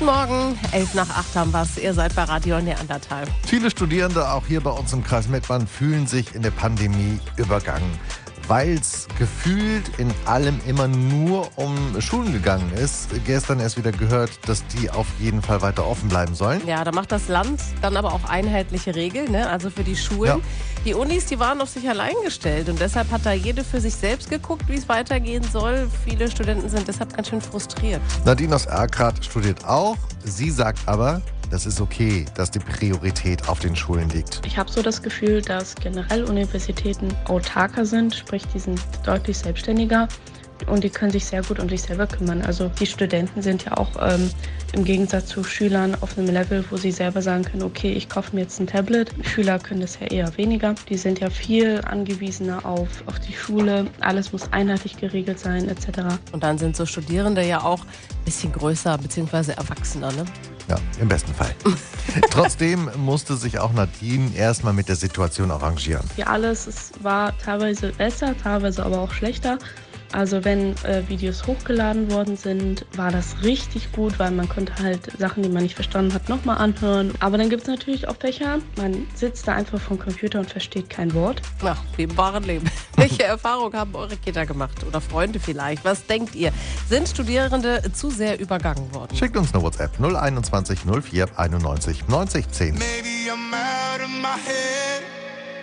Guten Morgen, 7:11 haben wir's. Ihr seid bei Radio Neandertal. Viele Studierende, auch hier bei uns im Kreis Mettmann, fühlen sich in der Pandemie übergangen. Weil es gefühlt in allem immer nur um Schulen gegangen ist. Gestern erst wieder gehört, dass die auf jeden Fall weiter offen bleiben sollen. Ja, da macht das Land dann aber auch einheitliche Regeln, ne? Also für die Schulen. Ja. Die Unis, die waren auf sich allein gestellt und deshalb hat da jede für sich selbst geguckt, wie es weitergehen soll. Viele Studenten sind deshalb ganz schön frustriert. Nadine aus Erkrath studiert auch. Sie sagt aber, das ist okay, dass die Priorität auf den Schulen liegt. Ich habe so das Gefühl, dass generell Universitäten autarker sind, sprich die sind deutlich selbstständiger und die können sich sehr gut um sich selber kümmern. Also die Studenten sind ja auch im Gegensatz zu Schülern auf einem Level, wo sie selber sagen können, okay, ich kaufe mir jetzt ein Tablet. Schüler können das ja eher weniger. Die sind ja viel angewiesener auf die Schule. Alles muss einheitlich geregelt sein etc. Und dann sind so Studierende ja auch ein bisschen größer bzw. erwachsener, ne? Ja, im besten Fall. Trotzdem musste sich auch Nadine erstmal mit der Situation arrangieren. Wie alles, es war teilweise besser, teilweise aber auch schlechter. Also wenn Videos hochgeladen worden sind, war das richtig gut, weil man konnte halt Sachen, die man nicht verstanden hat, nochmal anhören. Aber dann gibt es natürlich auch Fächer, man sitzt da einfach vom Computer und versteht kein Wort. Ja, wie im wahren Leben. Welche Erfahrungen haben eure Kinder gemacht? Oder Freunde vielleicht? Was denkt ihr? Sind Studierende zu sehr übergangen worden? Schickt uns eine WhatsApp 021 04 91 90 10. Maybe I'm out of my head.